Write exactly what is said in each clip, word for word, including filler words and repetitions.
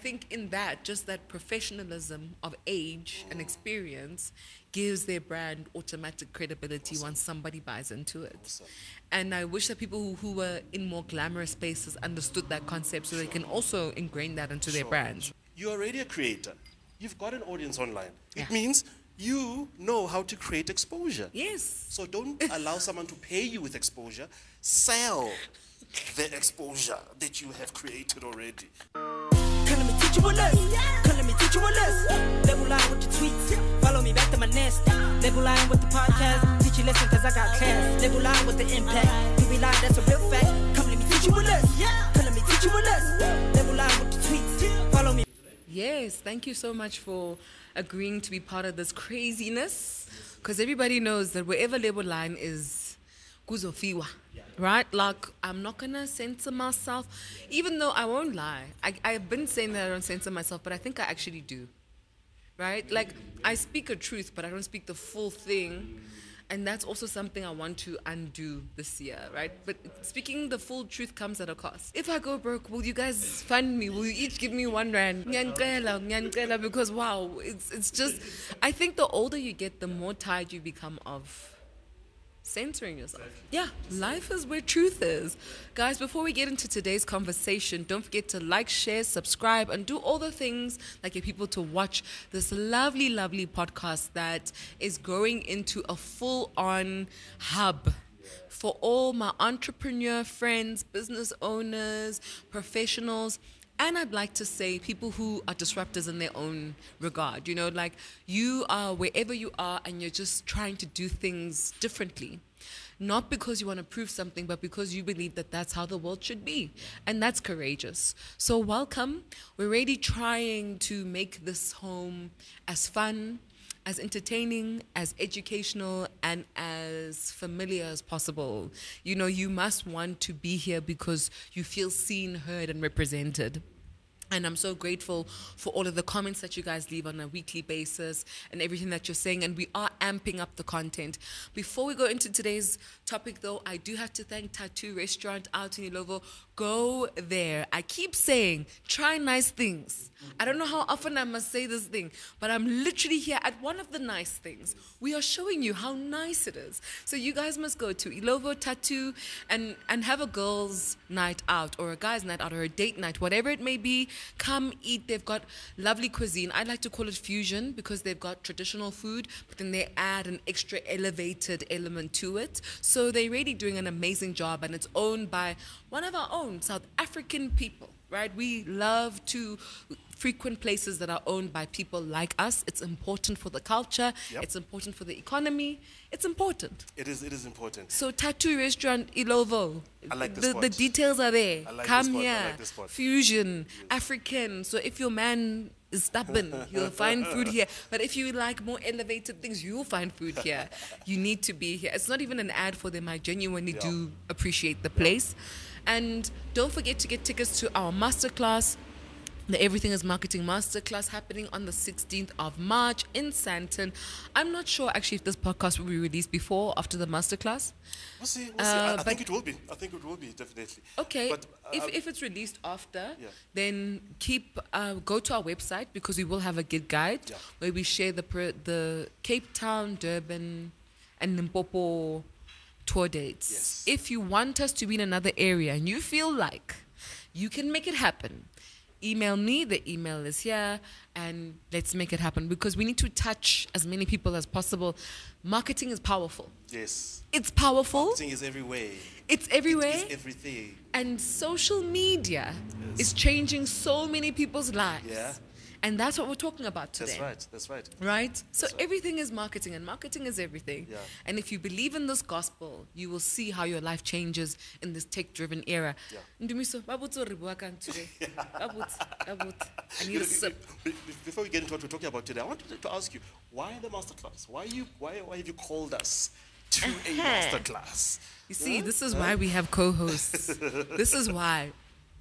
think in that, just that professionalism of age and experience gives their brand automatic credibility once somebody buys into it. And I wish that people who, who were in more glamorous spaces understood that concept so they can also ingrain that into their brands. You're already a creator. You've got an audience online. Yeah. It means you know how to create exposure. Yes. So don't allow someone to pay you with exposure. Sell the exposure that you have created already. Come let me teach you a lesson. Come let me teach you a lesson. Label line with the tweets. Follow me back to my nest. Label line with the podcast. Teach you lesson cause I got class. Label line with the impact. You be lying, that's a real fact. Come let me teach you a lesson. Come let me teach you a lesson. Label line with the tweets. Follow me. Yes, thank you so much for agreeing to be part of this craziness. Because everybody knows that wherever label line is, kuzofiwa. Right? Like, I'm not going to censor myself, even though I won't lie. I, I've been saying that I don't censor myself, but I think I actually do. Right? Like, I speak a truth, but I don't speak the full thing. And that's also something I want to undo this year, right? But speaking the full truth comes at a cost. If I go broke, will you guys fund me? Will you each give me one rand? Nyankela, nyankela, because wow, it's it's just, I think the older you get, the more tired you become of censoring yourself. Yeah, life is where truth is. Guys, before we get into today's conversation, don't forget to like, share, subscribe, and do all the things that get people to watch this lovely, lovely podcast that is growing into a full-on hub for all my entrepreneur friends, business owners, professionals. And I'd like to say people who are disruptors in their own regard. You know, like you are wherever you are and you're just trying to do things differently. Not because you want to prove something, but because you believe that that's how the world should be. And that's courageous. So welcome. We're really trying to make this home as fun, as entertaining, as educational, and as familiar as possible. You know, you must want to be here because you feel seen, heard, and represented. And I'm so grateful for all of the comments that you guys leave on a weekly basis and everything that you're saying. And we are amping up the content. Before we go into today's topic, though, I do have to thank Tattoo Restaurant out in Ilovo. Go there. I keep saying, try nice things. I don't know how often I must say this thing, but I'm literally here at one of the nice things. We are showing you how nice it is. So you guys must go to Ilovo Tattoo and, and have a girls' night out or a guy's night out or a date night, whatever it may be. Come eat. They've got lovely cuisine. I like to call it fusion because they've got traditional food, but then they add an extra elevated element to it. So they're really doing an amazing job, and it's owned by one of our own South African people, right? We love to frequent places that are owned by people like us. It's important for the culture. Yep. It's important for the economy. It's important. It is it is important. So Tattoo Restaurant Ilovo. I like this the, spot. the details are there. I like Come this spot. I here. like this spot. Fusion, African. So if your man is stubborn, you'll find food here. But if you like more elevated things, you'll find food here. You need to be here. It's not even an ad for them. I genuinely Yeah. do appreciate the place. And don't forget to get tickets to our masterclass, the Everything is Marketing Masterclass, happening on the sixteenth of March in Sandton. I'm not sure actually if this podcast will be released before or after the masterclass. We'll see. We'll see. Uh, I, I think but- it will be. I think it will be, definitely. Okay, But, uh, if, if it's released after, Yeah. then keep uh, go to our website because we will have a gig guide Yeah. where we share the pr- the Cape Town, Durban, and Limpopo tour dates. Yes. If you want us to be in another area and you feel like you can make it happen, email me. The email is here, and let's make it happen because we need to touch as many people as possible. Marketing is powerful. yes. It's powerful. Marketing is everywhere. It's everywhere. It is everything. And social media is changing so many people's lives. Yeah. And that's what we're talking about today. That's right. That's right. Right? So That's right. everything is marketing, and marketing is everything. Yeah. And if you believe in this gospel, you will see how your life changes in this tech-driven era. Yeah. Ndumiso, babutso re bua kang today. Babutso, babutso. I need a sip. Be- be- Before we get into what we're talking about today, I wanted to ask you, why the masterclass? Why you? Why, why have you called us to a Uh-huh. masterclass? You see, this is why we have co-hosts. This is why.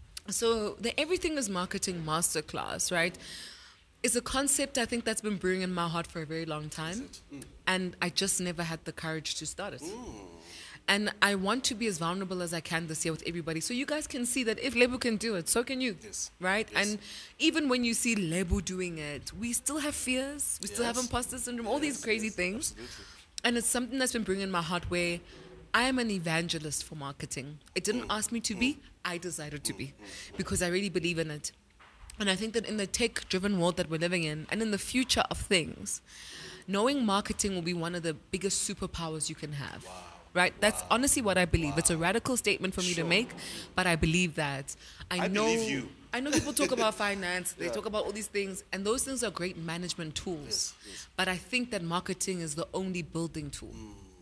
So the Everything is Marketing Masterclass, right, is a concept I think that's been brewing in my heart for a very long time. And I just never had the courage to start it. And I want to be as vulnerable as I can this year with everybody, so you guys can see that if Lebo can do it, so can you. Yes. Right? Yes. And even when you see Lebo doing it, we still have fears. We still have Yes. imposter syndrome, all these Yes, crazy yes, things. absolutely. And it's something that's been bringing my heart where I am an evangelist for marketing. It didn't Mm. ask me to be, I decided to be because I really believe in it. And I think that in the tech-driven world that we're living in and in the future of things, knowing marketing will be one of the biggest superpowers you can have. Right? That's honestly what I believe. It's a radical statement for me to Sure. make, but I believe that. I, I know believe you. I know people talk about finance, they Yeah. talk about all these things, and those things are great management tools. Yes, yes. But I think that marketing is the only building tool.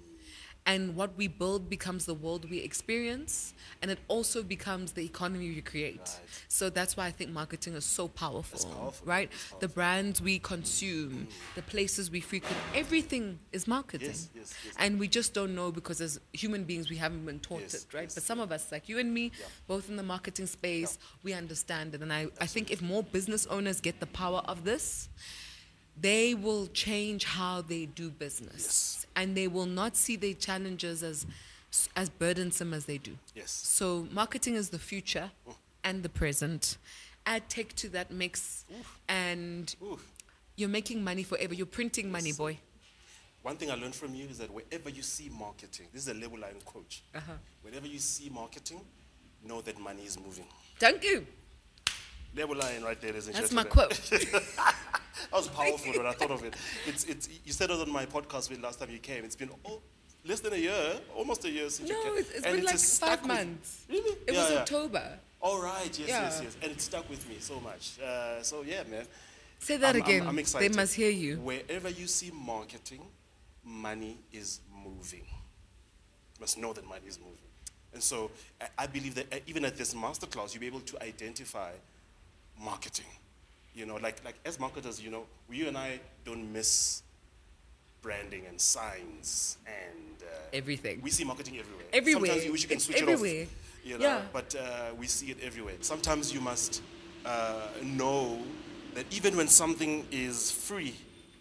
And what we build becomes the world we experience, and it also becomes the economy we create. Right. So that's why I think marketing is so powerful, powerful. right? It's The brands we consume, the places we frequent, everything is marketing. Yes, yes, yes. And we just don't know because as human beings, we haven't been taught Yes, it, right? yes, But some of us, like you and me, Yeah. both in the marketing space, we understand it. And I, I think if more business owners get the power of this, they will change how they do business. Yes. And they will not see their challenges as as burdensome as they do. Yes. So marketing is the future and the present. Add tech to that mix and Ooh. you're making money forever. You're printing money, boy. One thing I learned from you is that wherever you see marketing, this is a label line coach. Uh-huh. Whenever you see marketing, know that money is moving. Thank you. Label line right there, ladies and That's my gentlemen. quote. That was powerful when I thought of it. It's, it's, you said it on my podcast when last time you came. It's been oh, less than a year, almost a year since you No, came. it's, it's And been it like has stuck five with- months. Really? It Yeah, was yeah. October. Oh, right. Yes, Yeah. yes, yes. And it stuck with me so much. Uh, so, yeah, man. Say that I'm- I'm- again. I'm excited. They must hear you. Wherever you see marketing, money is moving. You must know that money is moving. And so I, I believe that uh, even at this masterclass, you'll be able to identify marketing. You know, like, like as marketers, you know, you and I don't miss branding and signs and uh, Everything. we see marketing everywhere. Everywhere. Sometimes you wish you can It's switch everywhere. it off. You know, Yeah. but uh, we see it everywhere. Sometimes you must uh, know that even when something is free,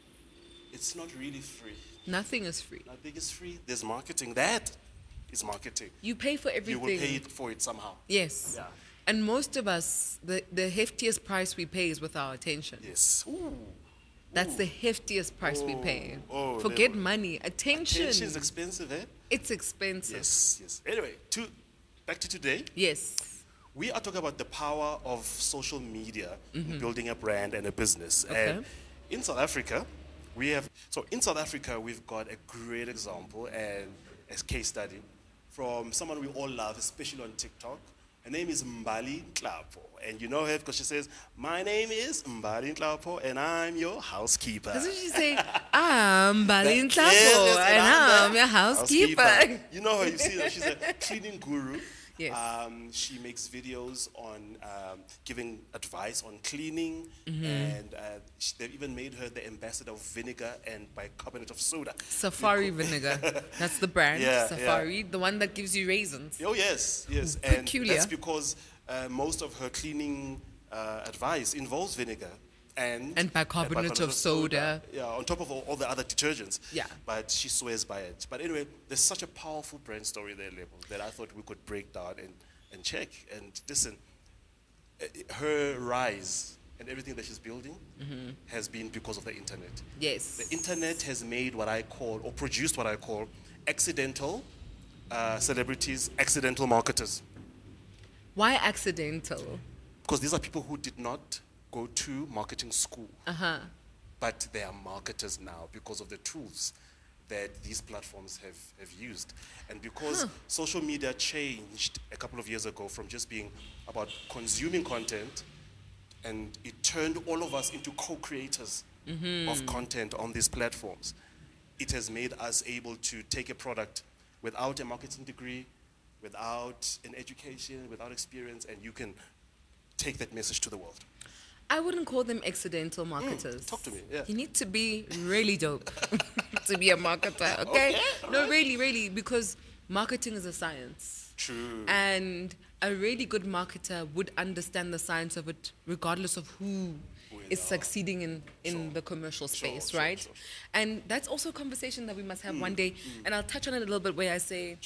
it's not really free. Nothing is free. Nothing is free. There's marketing. That is marketing. You pay for everything. You will pay it for it somehow. Yes. Yeah. And most of us, the, the heftiest price we pay is with our attention. Yes. Ooh. That's the heftiest price we pay. Oh, Forget there- money. Attention. Attention is expensive, eh? It's expensive. Yes, yes. Anyway, to, back to today. Yes. We are talking about the power of social media in building a brand and a business. Mm-hmm. Okay. And in South Africa, we have, so in South Africa, we've got a great example and a case study from someone we all love, especially on TikTok. Her name is Mbali Nhlapo. And you know her because she says, my name is Mbali Nhlapo and I'm your housekeeper. Doesn't she say, I'm Balin Yes, Tlapo yes, and I'm the your housekeeper? You know her, you see her, she's a cleaning guru. Yes. Um, she makes videos on um, giving advice on cleaning, Mm-hmm. and uh, she, they've even made her the ambassador of vinegar and bicarbonate of soda. Safari vinegar. That's the brand. Yeah, Safari, the one that gives you raisins. Oh yes, yes, Ooh, and peculiar. that's because uh, most of her cleaning uh, advice involves vinegar and And bicarbonate of soda. Yeah, on top of all, all the other detergents. Yeah. But she swears by it. But anyway, there's such a powerful brand story there, Lebo, that I thought we could break down and, and check. And listen, uh, her rise and everything that she's building has been because of the internet. Yes. The internet has made what I call, or produced what I call, accidental uh, celebrities, accidental marketers. Why accidental? Because these are people who did not go to marketing school, Uh-huh. but they are marketers now because of the tools that these platforms have, have used. And because social media changed a couple of years ago from just being about consuming content, and it turned all of us into co-creators of content on these platforms. It has made us able to take a product without a marketing degree, without an education, without experience, and you can take that message to the world. I wouldn't call them accidental marketers. talk to me, yeah. You need to be really dope to be a marketer, okay? Okay, No, really, really, because marketing is a science. True. And a really good marketer would understand the science of it regardless of who is succeeding in, in Sure. the commercial Sure, space, sure, right? sure, sure. And that's also a conversation that we must have one day. And I'll touch on it a little bit where I say, Sure.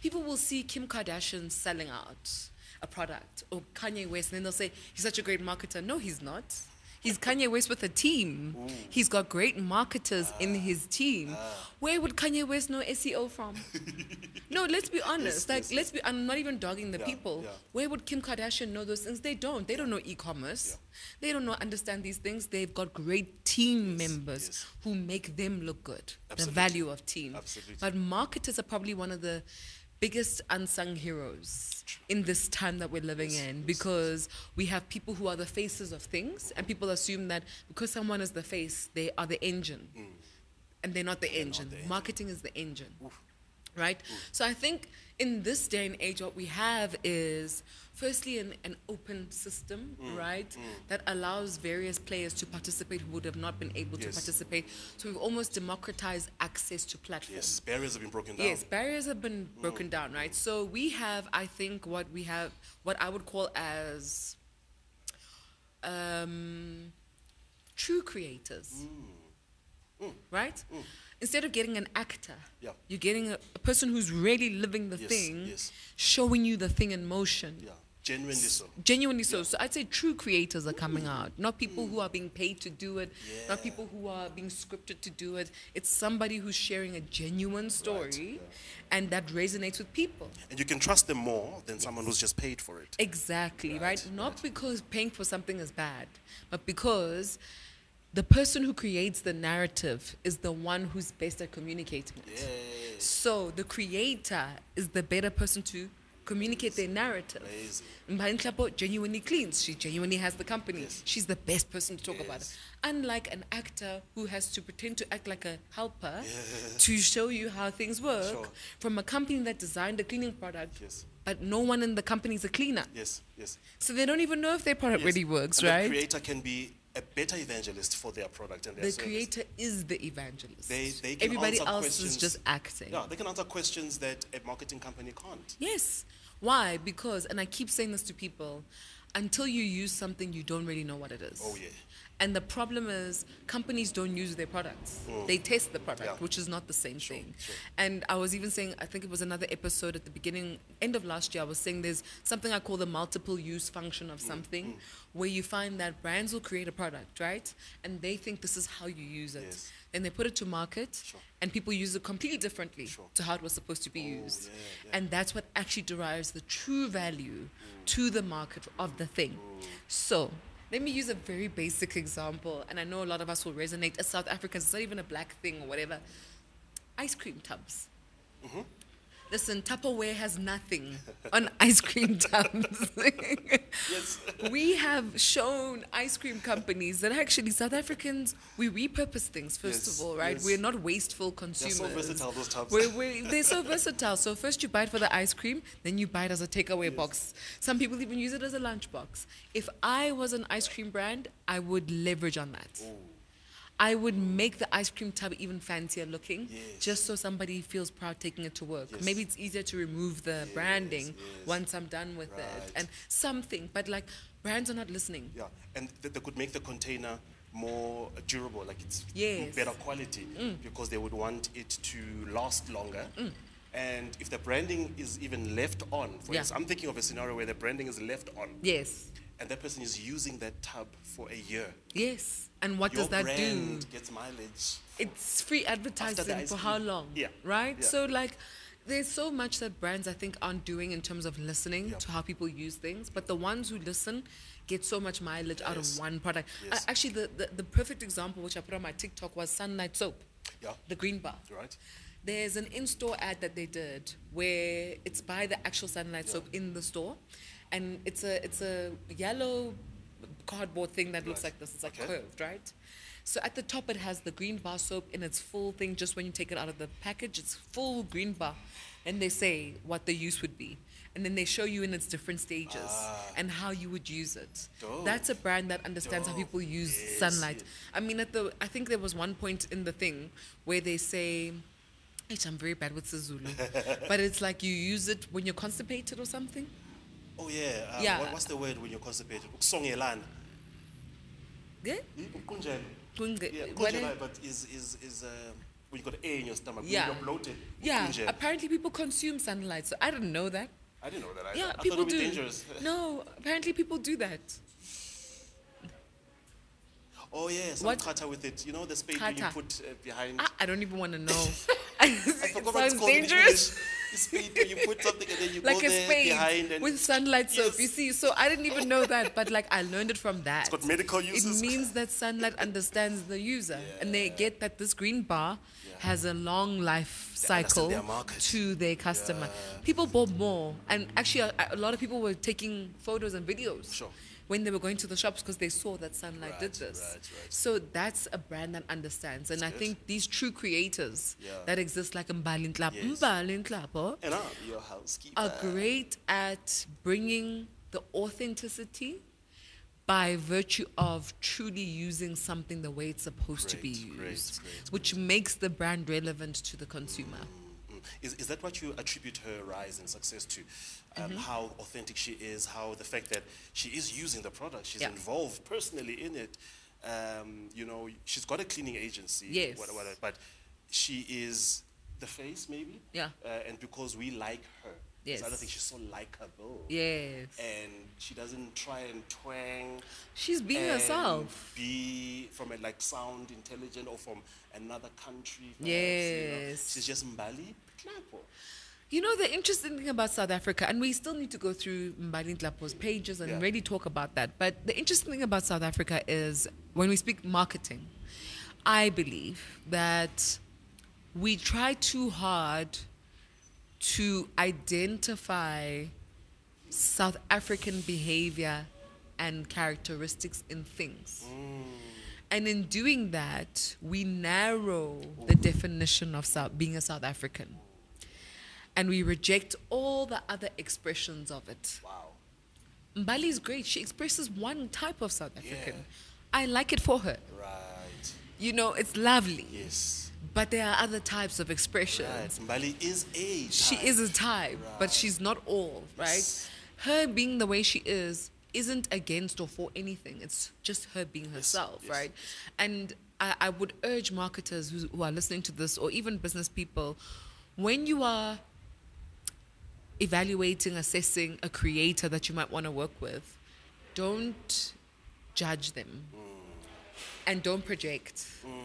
people will see Kim Kardashian selling out a product or Kanye West, and then they'll say, he's such a great marketer. No, he's not. He's Kanye West with a team. Ooh. He's got great marketers ah. in his team. Ah. Where would Kanye West know S E O from? No, let's be honest. Yes, like, yes, let's be. I'm not even dogging the yeah, people. Yeah. Where would Kim Kardashian know those things? They don't. They don't know e-commerce. Yeah. They don't know understand these things. They've got great team yes, members yes. who make them look good. Absolutely. The value of team. Absolutely. But marketers are probably one of the biggest unsung heroes in this time that we're living yes, in yes, because yes. we have people who are the faces of things and people assume that because someone is the face, they are the engine. Mm. And they're not the they're engine. Not the engine. Marketing is the engine. Oof. Right? Oof. So I think in this day and age, what we have is firstly an, an open system, mm. right, mm. that allows various players to participate who would have not been able yes. to participate. So we've almost democratized access to platforms. Yes, barriers have been broken down. Yes, barriers have been mm. broken down, right? So we have, I think, what we have, what I would call as um, true creators, mm. Mm. right? Mm. Instead of getting an actor, yeah. you're getting a, a person who's really living the yes, thing, yes. showing you the thing in motion. Yeah. Genuinely so. Genuinely so. Yeah. So I'd say true creators are coming out, not people who are being paid to do it, yeah. not people who are being scripted to do it. It's somebody who's sharing a genuine story, right. yeah. and that resonates with people. And you can trust them more than yes. someone who's just paid for it. Exactly, right? right? Not right. because paying for something is bad, but because the person who creates the narrative is the one who's best at communicating it. Yeah. So the creator is the better person to communicate their narrative. Mbani Klapo genuinely cleans. She genuinely has the company. Yes. She's the best person to talk yes. about it. Unlike an actor who has to pretend to act like a helper yeah. to show you how things work sure. from a company that designed a cleaning product, yes. but no one in the company is a cleaner. Yes, yes. So they don't even know if their product yes. really works, and right? The creator can be a better evangelist for their product and their the service. Creator is the evangelist. They, they can Everybody answer else questions, is just acting. Yeah, they can answer questions that a marketing company can't. Yes. Why? Because, and I keep saying this to people, until you use something, you don't really know what it is. Oh, yeah. And the problem is companies don't use their products. Mm. They test the product, yeah. which is not the same sure, thing. Sure. And I was even saying, I think it was another episode at the beginning, end of last year, I was saying there's something I call the multiple use function of mm. something, mm. where you find that brands will create a product, right? And they think this is how you use it. Yes. Then they put it to market, sure. and people use it completely differently sure. to how it was supposed to be oh, used. Yeah, yeah. And that's what actually derives the true value mm. to the market of the thing. Mm. So let me use a very basic example, and I know a lot of us will resonate. As South Africans, it's not even a black thing or whatever. Ice cream tubs. Mm-hmm. Listen, Tupperware has nothing on ice cream tubs. Yes. We have shown ice cream companies that actually South Africans, we repurpose things, first yes. of all, right? Yes. We're not wasteful consumers. They're so versatile, those tubs. We're, we're, they're so versatile. So first you buy it for the ice cream, then you buy it as a takeaway yes. box. Some people even use it as a lunch box. If I was an ice cream brand, I would leverage on that. Ooh. I would make the ice cream tub even fancier looking, yes. just so somebody feels proud taking it to work. Yes. Maybe it's easier to remove the yes, branding yes. once I'm done with right. it. And something, but like brands are not listening. Yeah, and th- they could make the container more durable, like it's yes. better quality, mm. because they would want it to last longer. Mm. And if the branding is even left on, for yeah. instance, I'm thinking of a scenario where the branding is left on. Yes. And that person is using that tub for a year. Yes. And what Your does that brand do? Gets mileage. It's free advertising for how long? Yeah. Right? Yeah. So like there's so much that brands I think aren't doing in terms of listening yeah. to how people use things, but the ones who listen get so much mileage yes. out of one product. Yes. Uh, actually, the, the, the perfect example which I put on my TikTok was Sunlight Soap, yeah. the green bar. Right. There's an in-store ad that they did where it's by the actual Sunlight yeah. Soap in the store, and it's a it's a yellow cardboard thing that looks right. like this. It's like okay. curved, right? So at the top it has the green bar soap in its full thing. Just when you take it out of the package, it's full green bar, and they say what the use would be, and then they show you in its different stages ah. and how you would use it. Dope. That's a brand that understands Dope. how people use yes. sunlight. Yes. I mean, at the I think there was one point in the thing where they say, I'm very bad with Zulu, but it's like you use it when you're constipated or something. Oh yeah. Uh, yeah. What, what's the word when you're constipated? Ukusongelana. Yeah. Ukunjela. Kunge- Yeah, what kunjela, is- but is is is uh, when you got air in your stomach, Yeah. when you're bloated. Yeah, Kunje. apparently people consume sunlight, so I didn't know that. I didn't know that. I, Yeah, I people thought it would do. be dangerous. No, apparently people do that. Oh yeah, some What? kata with it. You know the spade when you Kata. put uh, behind. I, I don't even want to know. I it forgot what it's sounds called in dangerous. English. The spade when you put something and then you Like go a there spade behind and with sunlight soap. Yes. You see, so I didn't even know that, but like I learned it from that. It's got medical uses. It means that sunlight understands the user, and they get that this green bar has a long life cycle their market. to their customer. People bought more, and actually, a, a lot of people were taking photos and videos. Sure. When they were going to the shops because they saw that sunlight did Right, this. right, right. So that's a brand that understands. And I good. think these true creators Yeah. that exist like Mbali Nklapo, Yes. Mbali Nklapo And I'm your housekeeper. are great at bringing the authenticity by virtue of truly using something the way it's supposed to be Great, great, used, great, which makes the brand relevant to the consumer. Mm. Is, is that what you attribute her rise and success to? Um, Mm-hmm. How authentic she is, how the fact that she is using the product, she's Yeah. involved personally in it. Um, you know, she's got a cleaning agency. Yes. What, what, but she is the face, maybe. Yeah. Uh, and because we like her, Yes. I don't think she's so likable. Yes. And she doesn't try and twang. She's being and herself. Be from a like sound intelligent or from another country. perhaps, you know. Yes. She's just Mbali Nklapo. You know, the interesting thing about South Africa, and we still need to go through Mbali Nklapo's pages and Yeah. really talk about that, but the interesting thing about South Africa is when we speak marketing, I believe that we try too hard to identify South African behavior and characteristics in things. And in doing that, we narrow the definition of South, being a South African. And we reject all the other expressions of it. Wow. Mbali is great. She expresses one type of South African. Yeah. I like it for her. Right. You know, it's lovely. Yes. But there are other types of expressions. Right. Mbali is a She type. is a type, but Right. she's not all, right? Yes. Her being the way she is isn't against or for anything. It's just her being herself, yes. right? And I, I would urge marketers who, who are listening to this, or even business people, when you are evaluating, assessing a creator that you might want to work with, don't judge them and don't project.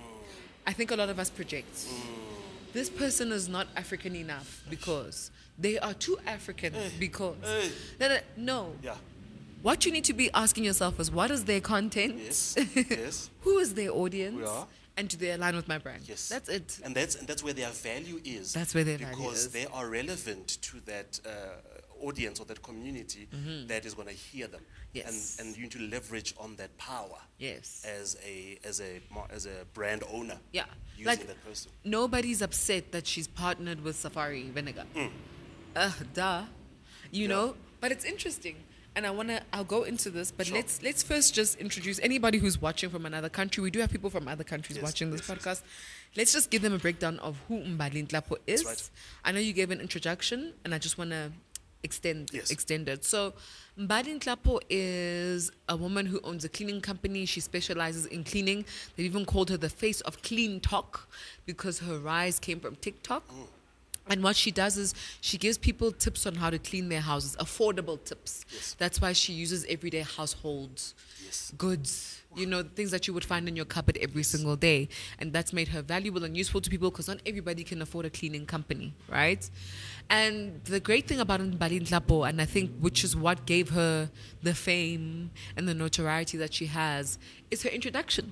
I think a lot of us project. This person is not African enough because they are too African because. Hey. No, no, no. Yeah. What you need to be asking yourself is, what is their content? Yes. Yes. Who is their audience? Yeah. And do they align with my brand? Yes. That's it. And that's and that's where their value is. That's where their value because is. they are relevant to that uh, audience or that community that is going to hear them. Mm-hmm. Yes. And and you need to leverage on that power. Yes. As a as a mar- as a brand owner. Yeah. Using Like, that person. nobody's upset that she's partnered with Safari Vinegar. Mm. Uh, duh. You know? But it's interesting. And I wanna I'll go into this, but Sure. let's let's first just introduce anybody who's watching from another country. We do have people from other countries Yes, watching this yes, podcast. Let's just give them a breakdown of who Mbali Nklapo is. right. I know you gave an introduction, and I just wanna extend Yes. extend it. So Mbali Nklapo is a woman who owns a cleaning company. She specializes in cleaning. They've even called her the face of Clean Talk because her rise came from TikTok. Mm. And what she does is she gives people tips on how to clean their houses, affordable tips. Yes. That's why she uses everyday household Yes. goods, you know, things that you would find in your cupboard every single day. And that's made her valuable and useful to people because not everybody can afford a cleaning company, right? And the great thing about Mbali Nklapo, and I think which is what gave her the fame and the notoriety that she has, is her introduction.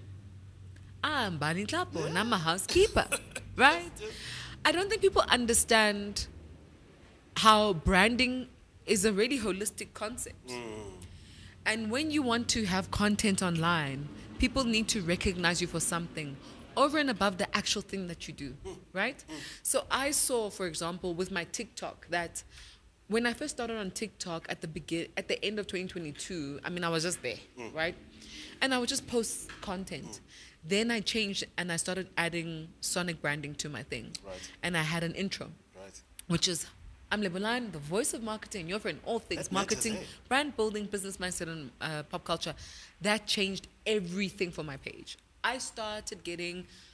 I'm Mbali Nklapo and I'm a housekeeper, right? I don't think people understand how branding is a really holistic concept. And when you want to have content online, people need to recognize you for something over and above the actual thing that you do, right? So I saw, for example, with my TikTok that when I first started on TikTok at the begin at the end of twenty twenty-two, I mean, I was just there, right? And I would just post content. Then I changed and I started adding sonic branding to my thing. Right. And I had an intro, Right. which is, I'm Lebulan, the voice of marketing, your friend, all things That matters, marketing, eh? brand building, business mindset, and uh, pop culture. That changed everything for my page. I started getting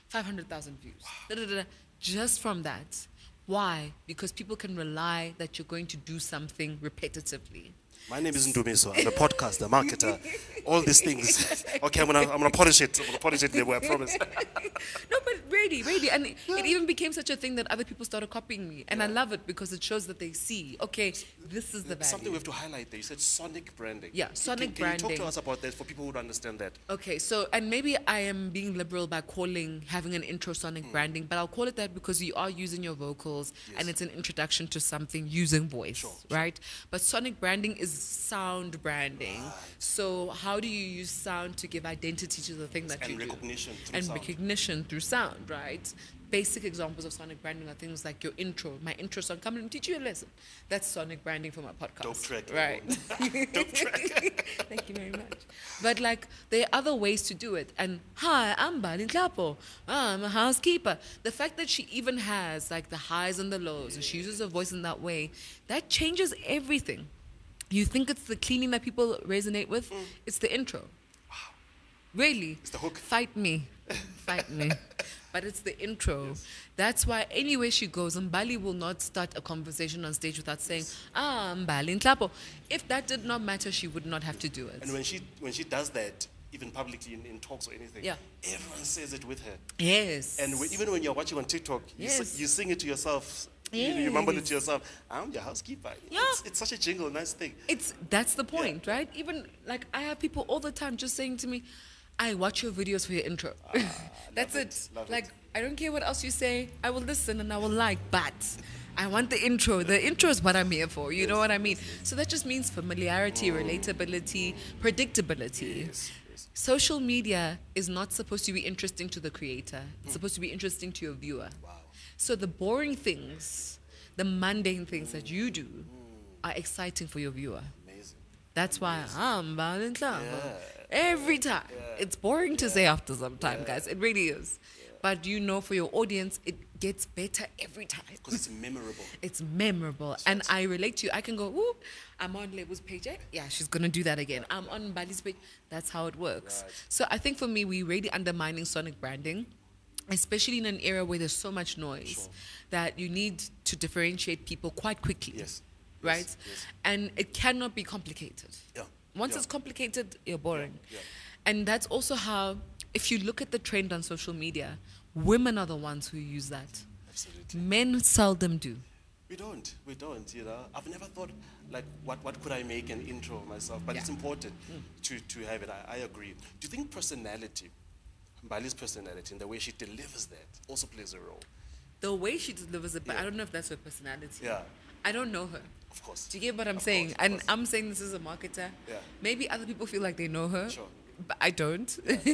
five hundred thousand views. Da, da, da, da. Just from that. Why? Because people can rely that you're going to do something repetitively. My name isn't Dumiso. I'm a podcaster, marketer, all these things. Okay, I'm gonna I'm gonna polish it. I'm gonna polish it, Lebo, I promise. No, but really, really, and it, it even became such a thing that other people started copying me, and I love it because it shows that they see. Okay, this is the value. Something we have to highlight there. You said sonic branding. Yeah, sonic can, can branding. Can you talk to us about that for people who don't understand that? Okay, so, and maybe I am being liberal by calling having an intro sonic Mm. branding, but I'll call it that because you are using your vocals Yes. and it's an introduction to something using voice, Sure, right? But sonic branding is sound branding. Right. So how do you use sound to give identity to the thing that And you recognition do? through And sound. recognition through sound, right? Basic examples of sonic branding are things like your intro, my intro song, come and teach you a lesson. That's sonic branding for my podcast. Dope track, right? Dope track. Thank you very much. But like, there are other ways to do it. And hi, I'm Balin Klapo. I'm a housekeeper. The fact that she even has like the highs and the lows, and she uses her voice in that way, that changes everything. You think it's the cleaning that people resonate with? Mm. It's the intro. Wow. Really? It's the hook. Fight me. Fight me. But it's the intro. Yes. That's why anywhere she goes, Mbali will not start a conversation on stage without saying, ah, Mbali Nklapo. If that did not matter, she would not have to do it. And when she when she does that, even publicly in, in talks or anything, yeah. everyone says it with her. Yes. And when, even when you're watching on TikTok, you, yes. s- you sing it to yourself. Yes. You, you mumble it to yourself. I'm your housekeeper. Yeah. It's, it's such a jingle, nice thing. It's That's the point, yeah. right? Even, like, I have people all the time just saying to me, I watch your videos for your intro. Ah, That's it. it. Love Like, it. I don't care what else you say. I will listen and I will like, but I want the intro. The intro is what I'm here for. You yes. know what I mean? So that just means familiarity, mm. relatability, predictability. Yes. Yes. Social media is not supposed to be interesting to the creator. It's mm. supposed to be interesting to your viewer. Wow. So the boring things, the mundane things that you do are exciting for your viewer. Amazing. That's why I'm Balin Klapo. Yeah. Every time. Yeah. It's boring to Yeah. say after some time, Yeah. guys. It really is. Yeah. But you know, for your audience, it gets better every time. Because it's memorable. It's memorable. That's and right. I relate to you. I can go, whoop, I'm on Lebo's page. Eh? Yeah, she's going to do that again. I'm on Bali's page. That's how it works. Right. So I think for me, we're really undermining sonic branding, especially in an era where there's so much noise Sure. that you need to differentiate people quite quickly. Yes. Right? Yes. Yes. And it cannot be complicated. Yeah. Once Yeah. it's complicated, you're boring. Yeah. Yeah. And that's also how, if you look at the trend on social media, women are the ones who use that. Absolutely. Men seldom do. We don't. We don't, you know. I've never thought, like, what, what could I make an intro of myself? But Yeah. it's important to, to have it. I, I agree. Do you think personality, Mbali's personality, and the way she delivers that also plays a role? The way she delivers it, but Yeah. I don't know if that's her personality. Yeah. I don't know her. Of course. Do you get what I'm Of saying? course, of and course. I'm saying this as a marketer. Yeah. Maybe other people feel like they know her. Sure. But I don't.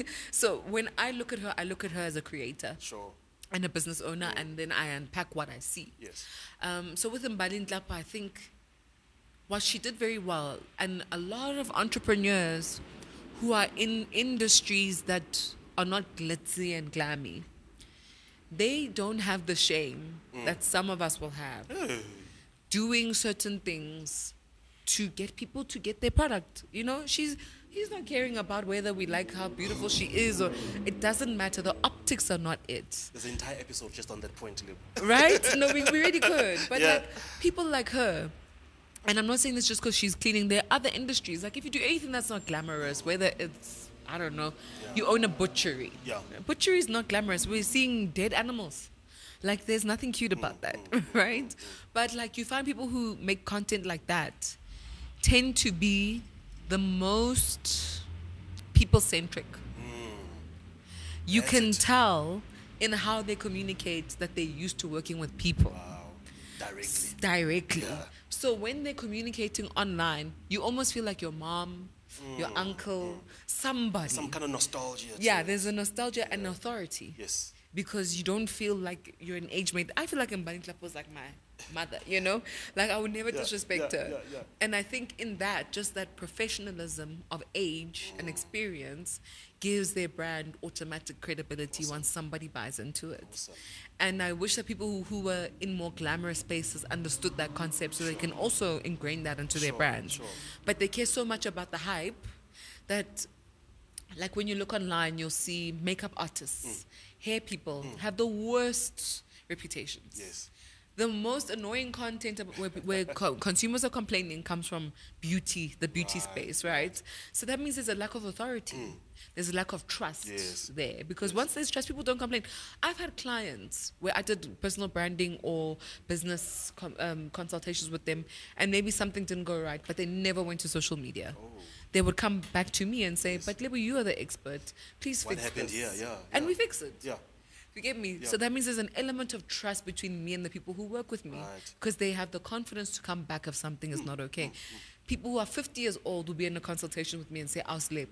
So when I look at her, I look at her as a creator. Sure. And a business owner, and then I unpack what I see. Yes. Um, so with Mbali Nklapo, I think what she did very well, and a lot of entrepreneurs who are in industries that are not glitzy and glammy, they don't have the shame Mm. that some of us will have doing certain things to get people to get their product. You know, she's he's not caring about whether we like how beautiful she is, or it doesn't matter. The optics are not it. There's an entire episode just on that point, Lib. Right? No, we, we really could. But Yeah. like people like her, and I'm not saying this just because she's cleaning, there are other industries. Like if you do anything that's not glamorous, whether it's, I don't know, Yeah. you own a butchery. Yeah. Butchery is not glamorous. We're seeing dead animals. Like there's nothing cute about that, right? But like you find people who make content like that tend to be the most people-centric. You That's can it. tell in how they communicate that they're used to working with people Wow. Directly. directly. Yeah. So when they're communicating online, you almost feel like your mom, your uncle, somebody. Some kind of nostalgia. yeah, too. there's a nostalgia and authority. Yes. Because you don't feel like you're an age mate. I feel like Mbali Nklapo was like my mother, you know? Like I would never Yeah, disrespect yeah, her. yeah, yeah. And I think in that, just that professionalism of age and experience gives their brand automatic credibility once somebody buys into it. Awesome. And I wish that people who, who were in more glamorous spaces understood that concept so they can also ingrain that into their Sure, brands. sure. But they care so much about the hype that, like when you look online, you'll see makeup artists hair people have the worst reputations. Yes. The most annoying content ab- where, where co- consumers are complaining comes from beauty, the beauty space, right? So that means there's a lack of authority. There's a lack of trust Yes. there. Because once there's trust, people don't complain. I've had clients where I did personal branding or business com- um, consultations with them, and maybe something didn't go right, but they never went to social media. They would come back to me and say, but Lebo, you are the expert. Please What fix happened this. here? Yeah, And yeah. we fix it. Yeah. You get me? Yeah. So that means there's an element of trust between me and the people who work with me, Right. because they have the confidence to come back if something is not okay. People who are fifty years old will be in a consultation with me and say, I'll sleep.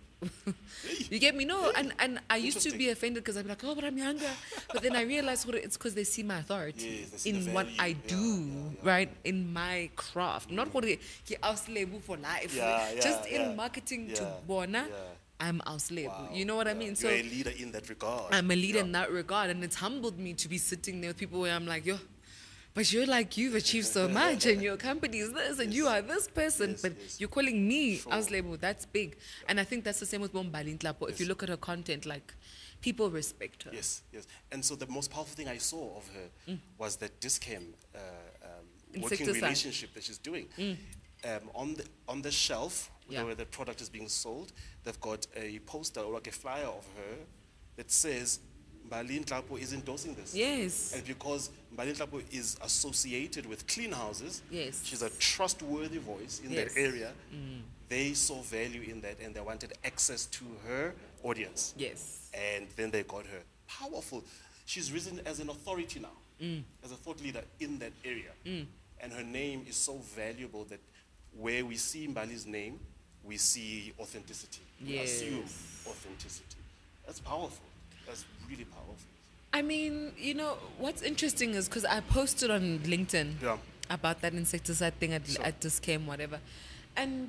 You get me? No, and, and I used to be offended because I'd be like, oh, but I'm younger. But then I realized what it- it's because they see my authority Yes, they see the in what value. I Yeah, do, yeah, right? In my craft. Not what it- ke auslebu for life. Yeah, yeah, Just in yeah. marketing to Yeah, bona, yeah. I'm auslebu. Wow. You know what I Yeah. mean? So You're a leader in that regard. I'm a leader Yeah. in that regard, and it's humbled me to be sitting there with people where I'm like, yo, but you're like, you've achieved so much, and your company is this, and you are this person, Yes, but yes. you're calling me Sure. Auslebo. That's big. And I think that's the same with Bombali Nhlapo. If you look at her content, like, people respect her. Yes, yes. And so the most powerful thing I saw of her was that Discam uh, um, working Insecticide. relationship that she's doing. Um, on the on the shelf Yeah. where the product is being sold, they've got a poster or like a flyer of her that says Mbali Nhlapo is endorsing this. Yes. And because Mbali Nhlapo is associated with clean houses, Yes. she's a trustworthy voice in Yes. that area. They saw value in that and they wanted access to her audience. Yes. And then they got her. Powerful. She's risen as an authority now, as a thought leader in that area. And her name is so valuable that where we see Mbali's name, we see authenticity. We assume Yes. authenticity. That's powerful. That's really powerful. I mean, you know, what's interesting is because I posted on LinkedIn Yeah. about that insecticide thing at, Sure. at Discam, whatever. And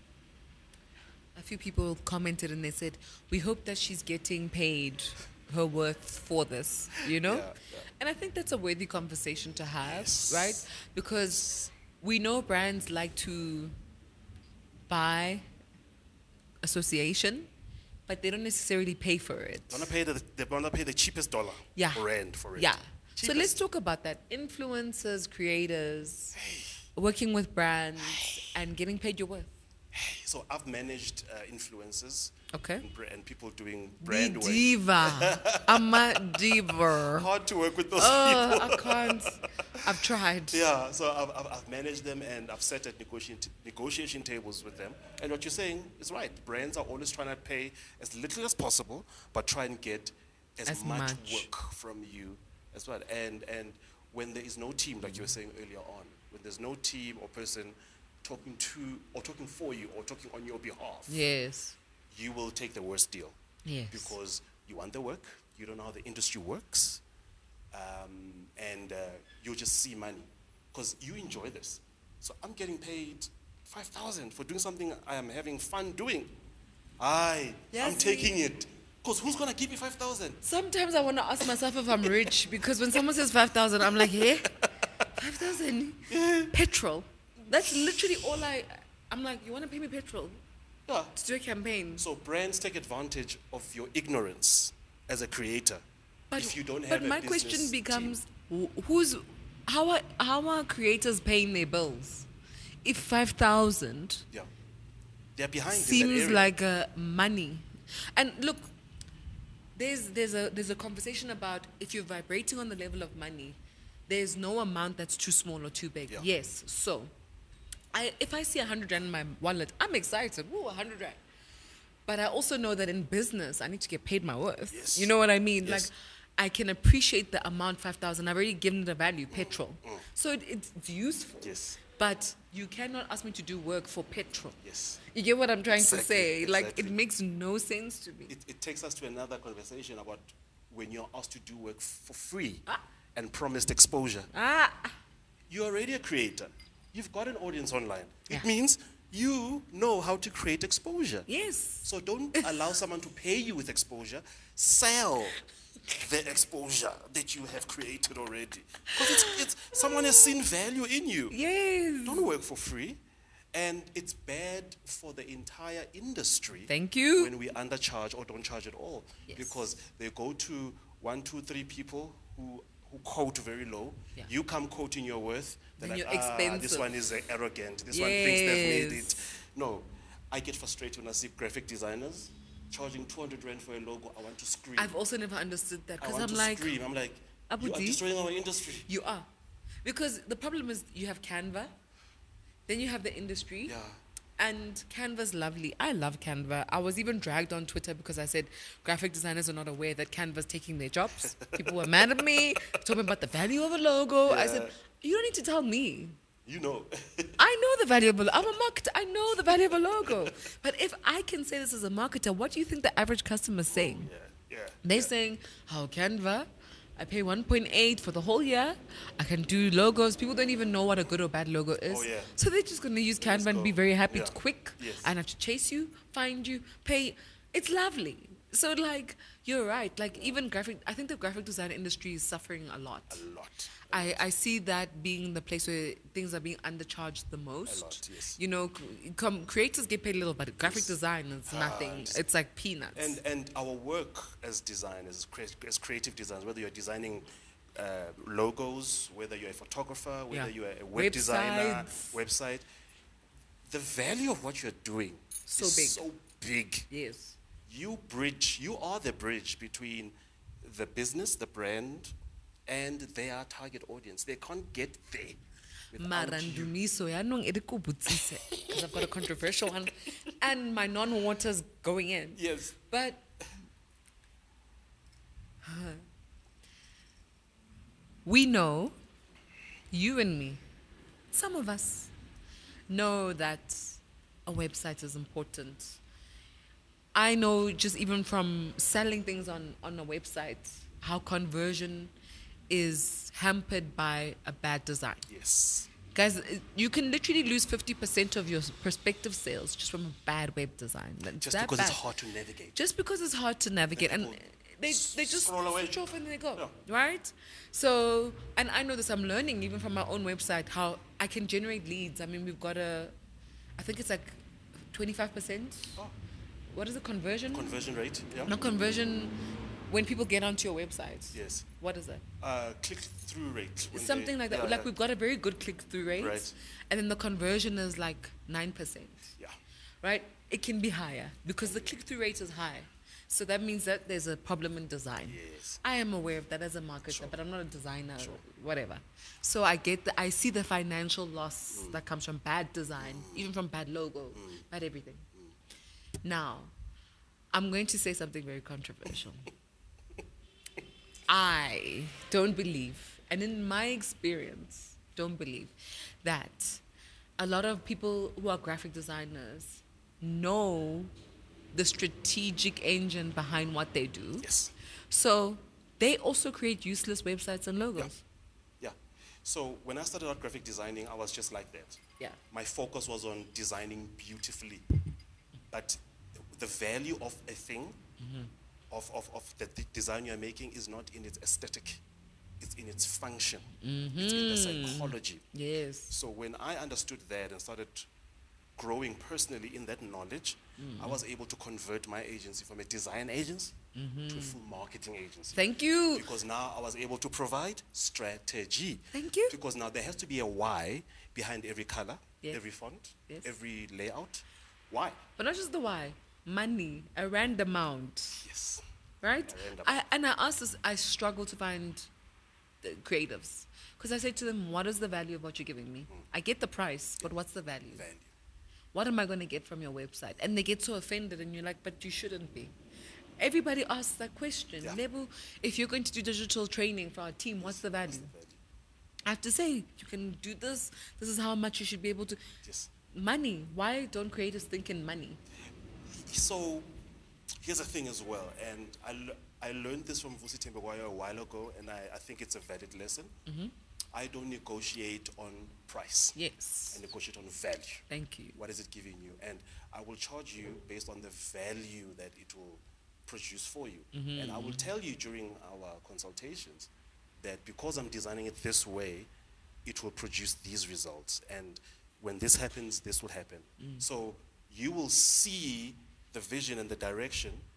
a few people commented and they said, we hope that she's getting paid her worth for this, you know? Yeah, yeah. And I think that's a worthy conversation to have, Yes. right? Because we know brands like to buy association, but they don't necessarily pay for it. They want to pay the, they want to pay the cheapest dollar Yeah. or rand for it. Yeah. So Cheapest. let's talk about that. Influencers, creators, working with brands, and getting paid your worth. So I've managed uh, influencers Okay. and, br- and people doing The brand work. diva. I'm a diva. Hard to work with those Oh, people. I can't. I've tried. Yeah, so I've, I've, I've managed them and I've sat at negotiation, negotiation tables with them. And what you're saying is right. Brands are always trying to pay as little as possible, but try and get as, As much, much. work from you as well. And, and when there is no team, like you were saying earlier on, when there's no team or person talking to or talking for you or talking on your behalf, Yes. you will take the worst deal. Yes. Because you want the work, you don't know how the industry works, um, and uh, you'll just see money. Because you enjoy this. So I'm getting paid five thousand for doing something I am having fun doing. Aye, Yeah, I'm see. taking it. Because who's going to give me five thousand? Sometimes I want to ask myself if I'm rich because when someone says five thousand, I'm like, yeah, five thousand? Petrol. That's literally all I. I'm like, you want to pay me petrol Yeah. to do a campaign? So brands take advantage of your ignorance as a creator. But, if you don't have but a my business question team. becomes, wh- who's, how are, how are creators paying their bills? If five thousand Yeah. They're behind in that seems area. like uh, money, and look, there's there's a there's a conversation about if you're vibrating on the level of money, there's no amount that's too small or too big. Yeah. Yes, so, I if I see a hundred rand in my wallet, I'm excited. Ooh, a hundred rand. But I also know that in business, I need to get paid my worth. Yes. You know what I mean? Yes. Like, I can appreciate the amount five thousand. I've already given it a value, petrol. So it, it's, it's useful. Yes. But you cannot ask me to do work for petrol. Yes. You get what I'm trying to Exactly, say? Like, it exactly. makes no sense to me. It, it takes us to another conversation about when you're asked to do work for free Ah. and promised exposure. Ah, You're already a creator. You've got an audience online. It Yeah. means you know how to create exposure. yes. So don't allow someone to pay you with exposure. Sell the exposure that you have created already. Because it's, it's, someone has seen value in you. Yes. Don't work for free. And it's bad for the entire industry Thank you. when we undercharge or don't charge at all. Yes. Because they go to one, two, three people who who quote very low. Yeah. You come quoting your worth. They're Then like, you're ah, expensive. this one is uh, arrogant. This one thinks they've made it. Yes. No, I get frustrated when I see graphic designers charging two hundred rand for a logo. I want to scream. I've also never understood that I because want I'm to like, scream. I'm like, Abu you are D? destroying our industry. you are. Because the problem is you have Canva, then you have the industry. Yeah. And Canva's lovely. I love Canva. I was even dragged on Twitter because I said graphic designers are not aware that Canva's taking their jobs. People were mad at me, talking about the value of a logo. I said, you don't need to tell me. You know. I know the value of a logo. I'm a marketer. I know the value of a logo. But if I can say this as a marketer, what do you think the average customer is saying? yeah, yeah. They're yeah. saying, how Canva? I pay one point eight for the whole year. I can do logos. People don't even know what a good or bad logo is. Oh, yeah. So they're just going to use Let's Canva and go. be very happy. Yeah. It's quick. Yes. I don't have to chase you, find you, pay. It's lovely. So, like, you're right. Like, even graphic, I think the graphic design industry is suffering a lot. A lot. I, I see that being the place where things are being undercharged the most. lot, yes. You know, c- com- creators get paid little, but graphic design is nothing. understand. It's like peanuts. And and our work as designers, as, crea- as creative designers, whether you're designing uh, logos, whether you're a photographer, whether Yeah. you're a web designer, Websites. website, the value of what you're doing So is big. so big. Yes. You bridge, you are the bridge between the business, the brand, and their target audience. They can't get there without you. Marandumiso yanong edikubutsise. Because I've got a controversial one. And my non-water's going in. Yes. But we know, you and me, some of us know that a website is important. I know just even from selling things on, on a website, how conversion is hampered by a bad design. Yes. Guys, it- you can literally lose fifty percent of your prospective sales just from a bad web design. It's Just that because bad. it's hard to navigate. Just because it's hard to navigate. And people they, they just scroll away. switch off and they go, Yeah. right? So, and I know this, I'm learning even from my own website how I can generate leads. I mean, we've got a, I think it's like twenty-five percent. Oh. What is the conversion? Conversion rate, yeah? No, conversion when people get onto your website. Yes. What is that? Uh, click-through rate. when Something they- like that. yeah, like yeah. we've got a very good click-through rate. Right. And then the conversion is like nine percent. Yeah. Right? It can be higher because the click-through rate is high. So that means that there's a problem in design. Yes. I am aware of that as a marketer, but I'm not a designer, whatever. So I get the, I see the financial loss Mm. that comes from bad design, even from bad logo, bad everything. Now, I'm going to say something very controversial. I don't believe, and in my experience, don't believe that a lot of people who are graphic designers know the strategic engine behind what they do. Yes. So they also create useless websites and logos. Yeah. So when I started out graphic designing, I was just like that. Yeah. My focus was on designing beautifully. But the value of a thing, of, of, of the d- design you're making is not in its aesthetic. It's in its function. It's in the psychology. Yes. So when I understood that and started growing personally in that knowledge, I was able to convert my agency from a design agency to a full marketing agency. Thank you. Because now I was able to provide strategy. Thank you. Because now there has to be a why behind every color, Yes. every font, Yes. every layout. Why? But not just the why. Money, a random amount, Yes. right? A random I, and I ask this, I struggle to find the creatives. Because I say to them, what is the value of what you're giving me? I get the price, but what's the value? Value. What am I going to get from your website? And they get so offended, and you're like, but you shouldn't be. Everybody asks that question. Yeah. Lebu, if you're going to do digital training for our team, what's the value? What's the value? I have to say, you can do this. This is how much you should be able to. Yes. Money. Why don't creators think in money? So here's the thing as well, and I, l- I learned this from Vusi Tembegwayo a while ago, and I, I think it's a valid lesson. I don't negotiate on price. Yes. I negotiate on value. Thank you. What is it giving you? And I will charge you based on the value that it will produce for you. And I will tell you during our consultations that because I'm designing it this way, it will produce these results. And when this happens, this will happen. So you will see the vision and the direction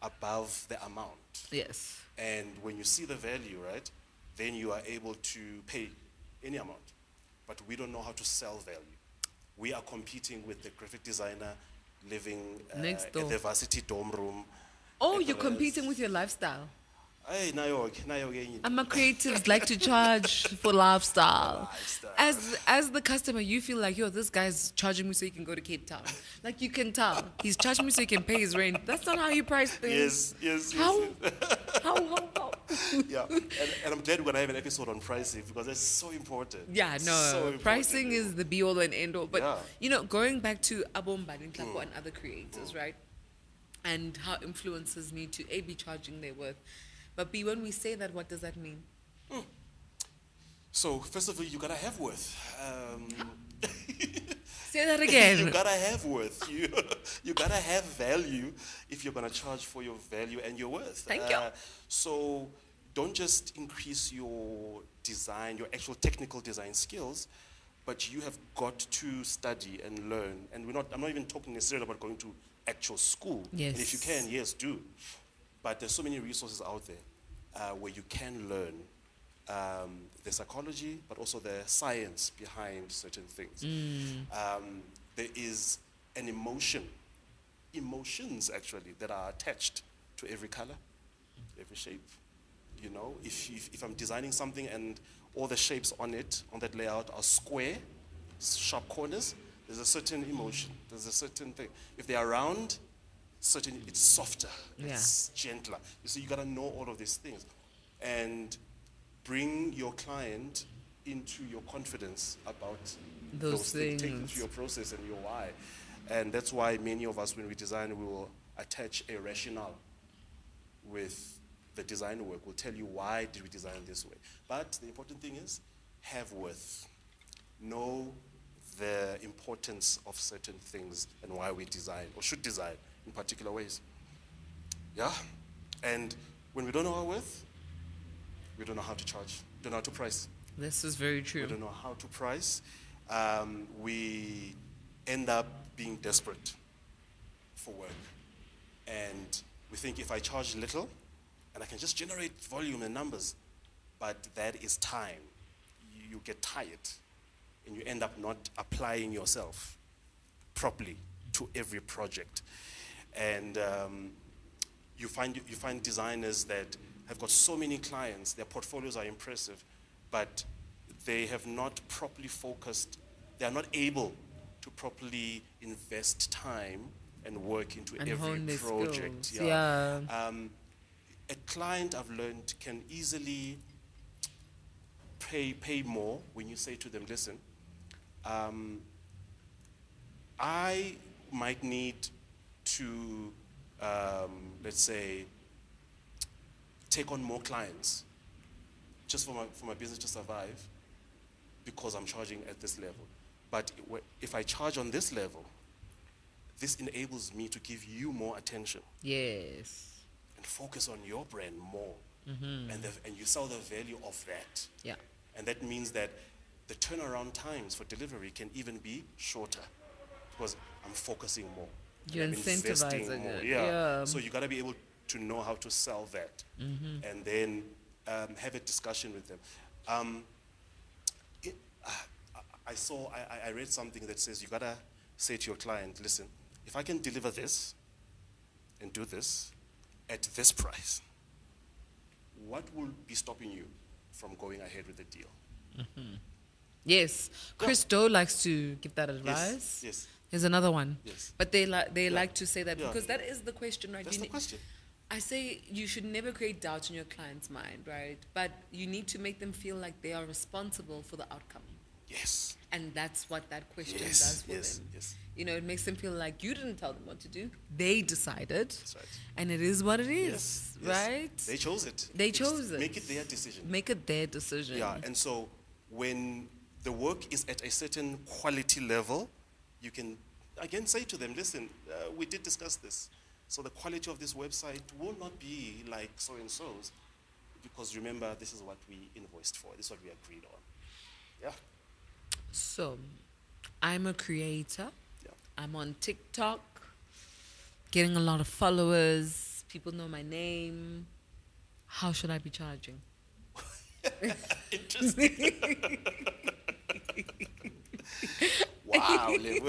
above the amount. Yes. And when you see the value, right, then you are able to pay any amount. But we don't know how to sell value. We are competing with the graphic designer living uh, Next door. at the varsity dorm room. Oh, at you're the- competing with your lifestyle. Hey, nayo, nayo genye. I'm a creatives like to charge for lifestyle. Lifestyle. As as the customer, you feel like, yo, this guy's charging me so he can go to Cape Town. Like you can tell. He's charging me so he can pay his rent. That's not how you price things. Yes, yes, yes. How? yes. How, how, how? Yeah, and, and I'm glad when I have an episode on pricing because that's so important. Yeah, no. So important. Pricing is the be all and end all. But, Yeah. you know, going back to Abom Badinklapo and other creators, right? And how influencers need to A, be charging their worth. But B, when we say that, what does that mean? So, first of all, you gotta have worth. Um, Say that you again. gotta have worth. You, you gotta have value if you're gonna charge for your value and your worth. Thank you. So, don't just increase your design, your actual technical design skills, but you have got to study and learn. And we're not. I'm not even talking necessarily about going to actual school. Yes. And if you can, yes, do. But there's so many resources out there uh, where you can learn um, the psychology, but also the science behind certain things. Um, there is an emotion, emotions actually, that are attached to every color, every shape. You know, if, if, if I'm designing something and all the shapes on it, on that layout, are square, sharp corners, there's a certain emotion, there's a certain thing. If they are round, certain, it's softer, Yeah. it's gentler. You see, you gotta know all of these things. And bring your client into your confidence about Those things. Take them things. through your process and your why. And that's why many of us, when we design, we will attach a rationale with the design work. We'll tell you why did we design this way. But the important thing is, have worth. Know the importance of certain things and why we design, or should design, in particular ways. Yeah? And when we don't know our worth, we don't know how to charge, don't know how to price. This is very We true. don't know how to price. Um, we end up being desperate for work. And we think if I charge little, and I can just generate volume and numbers, but that is time. You, you get tired, and you end up not applying yourself properly to every project. And um, you find you find designers that have got so many clients, their portfolios are impressive, but they have not properly focused, they are not able to properly invest time and work into And every hone their project. skills, yeah. Um, a client, I've learned, can easily pay, pay more when you say to them, listen, um, I might need to, um, let's say, take on more clients just for my, for my business to survive because I'm charging at this level. But if I charge on this level, this enables me to give you more attention Yes. and focus on your brand more. And, the, and you sell the value of that. Yeah. And that means that the turnaround times for delivery can even be shorter because I'm focusing more. You're I'm investing incentivizing more. it, Yeah. yeah. So you got to be able to know how to sell that and then um, have a discussion with them. Um, it, uh, I saw, I, I read something that says you got to say to your client, listen, if I can deliver this and do this at this price, what will be stopping you from going ahead with the deal? Yes. Chris Doe likes to give that advice. Yes, yes. Here's another one. Yes. But they like they like to say that Yeah. because that is the question, right? That's You the ne- question. I say you should never create doubt in your client's mind, right? But you need to make them feel like they are responsible for the outcome. Yes. And that's what that question Yes, does for yes, them. yes. You know, it makes them feel like you didn't tell them what to do. They decided. That's right. And it is what it is, Yes, yes. right? They chose it. They It's- chose it. Make it their decision. Make it their decision. Yeah, and so when the work is at a certain quality level, you can again say to them, listen, uh, we did discuss this. So the quality of this website will not be like so-and-so's because remember, this is what we invoiced for. This is what we agreed on. Yeah, So, I'm a creator. yeah. I'm on TikTok, getting a lot of followers. People know my name. How should I be charging? Interesting. Wow. Lebo.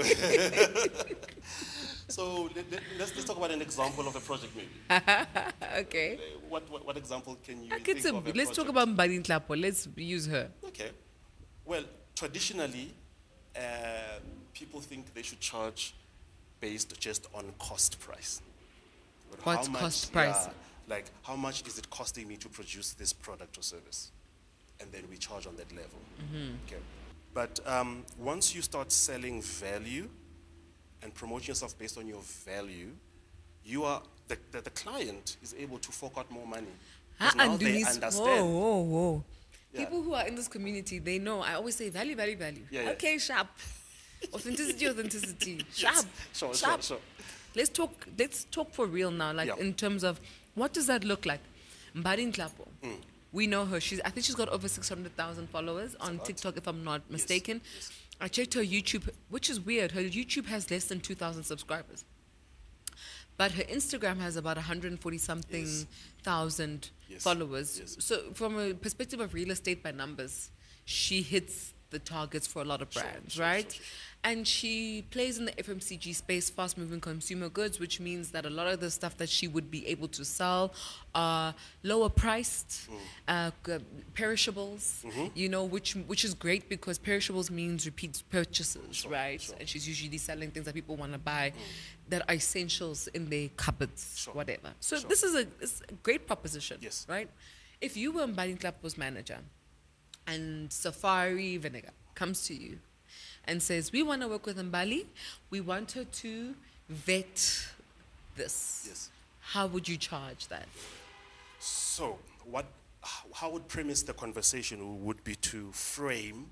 So let, let, let's, let's talk about an example of a project maybe. Okay. Uh, What, what, what example can you Like think it's a, of a let's talk project? about Mbadi Nhlapo. Let's use her. Okay. Well, traditionally, uh, people think they should charge based just on cost price. But how What's much- cost price? yeah, like, how much is it costing me to produce this product or service? And then we charge on that level. Mm-hmm. Okay. But um, once you start selling value and promoting yourself based on your value, you are the, the, the client is able to fork out more money. 'Cause Ah, now and they Denise- understand. Whoa, whoa, whoa. Yeah. People who are in this community, they know. I always say value, value, value. Yeah, yeah. Okay, sharp. Authenticity, authenticity. Yes. Sharp. Sure, sharp. sure, sure. Let's talk. Let's talk for real now. Like Yeah. in terms of what does that look like? Mbadi Nhlapo. Mm. We know her. She's. I think she's got over six hundred thousand followers on TikTok, if I'm not mistaken. yes. I checked her YouTube, which is weird. Her YouTube has less than two thousand subscribers, but her Instagram has about one hundred forty something Yes. thousand Yes. followers. Yes. So, from a perspective of real estate by numbers, she hits the targets for a lot of Sure, brands, sure, right? sure, sure. And she plays in the F M C G space, fast moving consumer goods, which means that a lot of the stuff that she would be able to sell are lower priced, Mm. uh, g- perishables, Mm-hmm. you know, which which is great because perishables means repeat purchases, Sure, right? sure. And she's usually selling things that people want to buy that are essentials in their cupboards, Sure. whatever. So Sure. this is a, it's a great proposition, Yes. right? If you were Mbadi Nhlapo's manager and Safari Vinegar comes to you and says, we want to work with Mbali, we want her to vet this. Yes. How would you charge that? So, what, how would premise the conversation would be to frame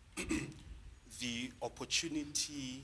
the opportunity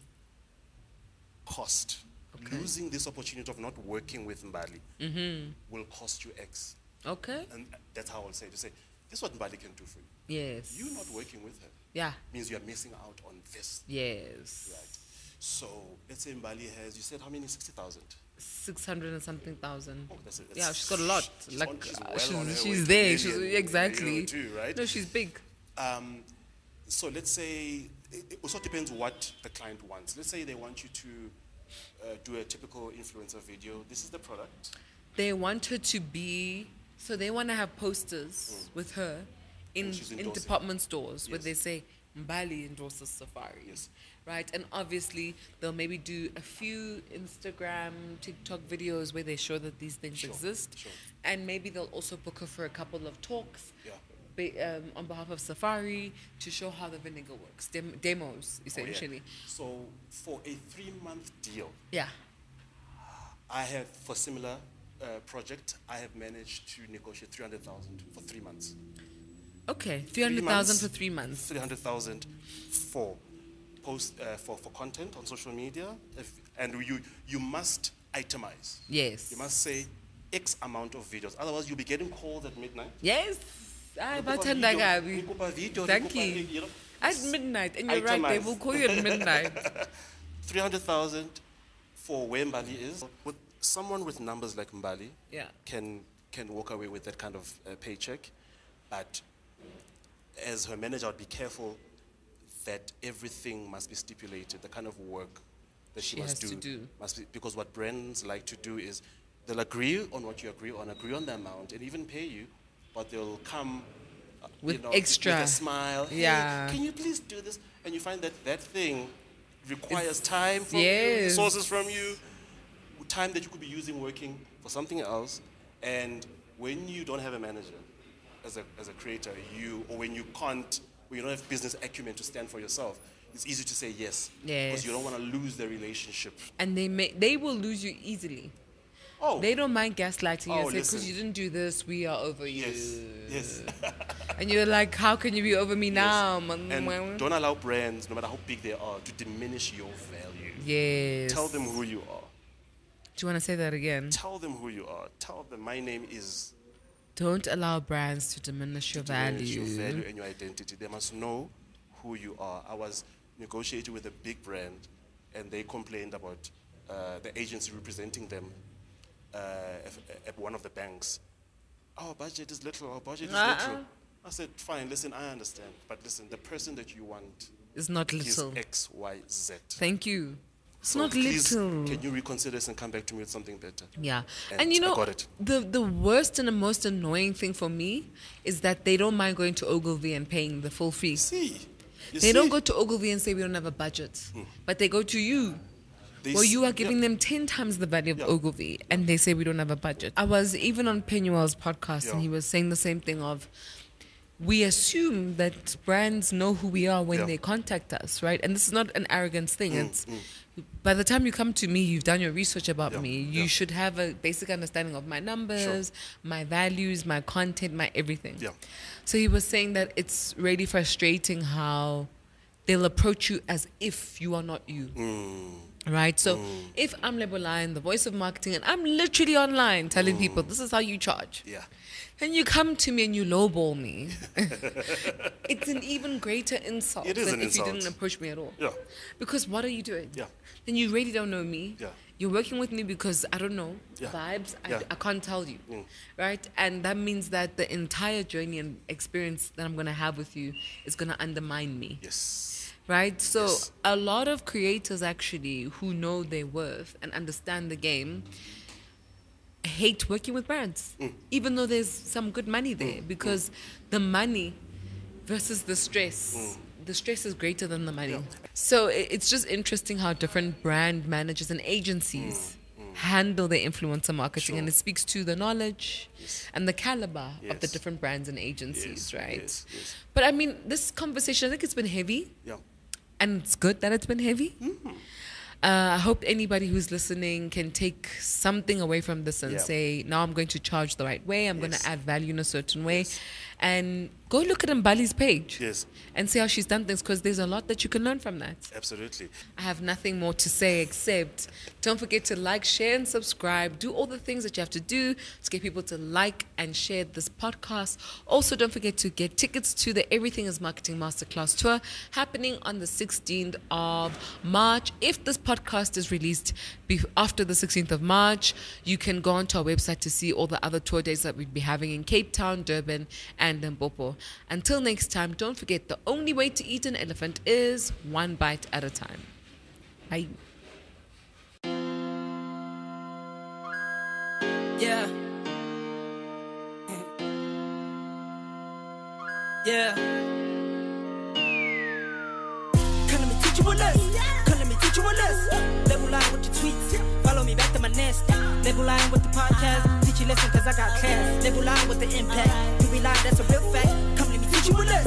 cost. Okay. Losing this opportunity of not working with Mbali will cost you X. Okay? And that's how I'll say, to say, this is what Mbali can do for you. Yes. You not working with her Yeah. means you're missing out on this. Yes. Right. So, let's say Mbali has, you said how many? sixty thousand? six hundred and something thousand. Oh, that's it. Yeah, she's got a lot. She's like on- she's uh, well she's, on her way she's to there. She's, million, exactly. you know, too, right? No, she's big. Um, so let's say, it, it also depends what the client wants. Let's say they want you to uh, do a typical influencer video. This is the product. They want her to be, so they want to have posters with her in, And she's in endorsing. department stores where Yes. they say, Mbali endorses Safari. Yes. Right? And obviously, they'll maybe do a few Instagram, TikTok videos where they show that these things Sure, exist. sure. And maybe they'll also book her for a couple of talks Yeah. ba- um, on behalf of Safari to show how the vinegar works. Dem- demos, Oh, yeah. essentially. So for a three-month deal, Yeah. I have, for similar uh, project, I have managed to negotiate three hundred thousand for three months. Okay. three hundred thousand months. for three months. three hundred thousand for post uh, for, for content on social media, if, and you you must itemize. Yes. You must say X amount of videos. Otherwise, you'll be getting calls at midnight. Yes. I Nikupa bathanda video, kabi. nikupa video, Thank nikupa- you. you know, At midnight, and you're right, they Itemize. will call you at midnight. three hundred thousand for where Mbali is. With someone with numbers like Mbali, Yeah. can can walk away with that kind of uh, paycheck, but as her manager, I'd be careful that everything must be stipulated. The kind of work that she, She must has do, to do. must be, because what brands like to do is they'll agree on what you agree on, agree on the amount, and even pay you, but they'll come uh, With you know, extra. with a smile. "Hey, Yeah. can you please do this? And you find that that thing requires time from Yes. you, resources from you, time that you could be using working for something else. And when you don't have a manager as a, as a creator, you, or when you can't, when you don't have business acumen to stand for yourself, it's easy to say yes. Yes. Because you don't want to lose the relationship. And they may, they will lose you easily. Oh, They don't mind gaslighting you Oh, and say, listen. because you didn't do this, we are over you. yes, yes. And you're like, how can you be over me now? And don't allow brands, no matter how big they are, to diminish your value. Yes. Tell them who you are. Do you want to say that again? Tell them who you are. Tell them my name is Don't allow brands to diminish your diminish value. your value and your identity. They must know who you are. I was negotiating with a big brand, and they complained about uh, the agency representing them uh, at, at one of the banks, our budget is little, our budget is Uh-uh. little. I said, fine, listen, I understand. But listen, the person that you want It's not is little. X, Y, Z. Thank you. It's So not please, little. can you reconsider this and come back to me with something better? Yeah. And And, you I know, got it. the the worst and the most annoying thing for me is that they don't mind going to Ogilvy and paying the full fee. See, you They don't see? go to Ogilvy and say we don't have a budget, but they go to you. They Well, see- you are giving yeah. them ten times the value of Yeah. Ogilvy, and they say we don't have a budget. I was even on Penuel's podcast, and Yeah. he was saying the same thing of, we assume that brands know who we are when Yeah. they contact us, right? And this is not an arrogance thing. It's by the time you come to me, you've done your research about Yeah, me. You yeah. should have a basic understanding of my numbers, my values, my content, my everything. Yeah. So he was saying that it's really frustrating how they'll approach you as if you are not you. Right? So if I'm Lebo Lion, the voice of marketing, and I'm literally online telling people this is how you charge. Yeah. And you come to me and you lowball me. It's an even greater insult It is than an if insult. you didn't approach me at all. Yeah. Because what are you doing? Yeah. Then you really don't know me. Yeah. You're working with me because, I don't know, Yeah. vibes, I, Yeah. I can't tell you. Mm. Right? And that means that the entire journey and experience that I'm going to have with you is going to undermine me. Yes. Right? So Yes. a lot of creators actually who know their worth and understand the game hate working with brands, Mm. even though there's some good money there, because the money versus the stress, the stress is greater than the money. Mm. Yeah. So i- it's just interesting how different brand managers and agencies handle their influencer marketing, Sure. and it speaks to the knowledge and the caliber of the Yes. different brands and agencies, Yes, right? yes, yes. But I mean, this conversation, I think it's been heavy. Yeah. And it's good that it's been heavy. Uh, I hope anybody who's listening can take something away from this and Yeah. say, now I'm going to charge the right way. I'm going Yes. to add value in a certain way. Yes. And go look at Mbali's page Yes. and see how she's done things, because there's a lot that you can learn from that. Absolutely. I have nothing more to say except don't forget to like, share, and subscribe. Do all the things that you have to do to get people to like and share this podcast. Also, don't forget to get tickets to the Everything is Marketing Masterclass tour happening on the sixteenth of March. If this podcast is released be- after the sixteenth of March, you can go onto our website to see all the other tour days that we'll be having in Cape Town, Durban, and Limpopo. Until next time, don't forget the only way to eat an elephant is one bite at a time. Bye. Yeah. Yeah. Come let me teach you a lesson. Come let me teach you a lesson. Label line with your tweets. Follow me back to my nest. Label line with the podcast. Teach you lesson cause I got class. Label line with the impact. You be lying, that's a real fact. Come let me teach you a lesson.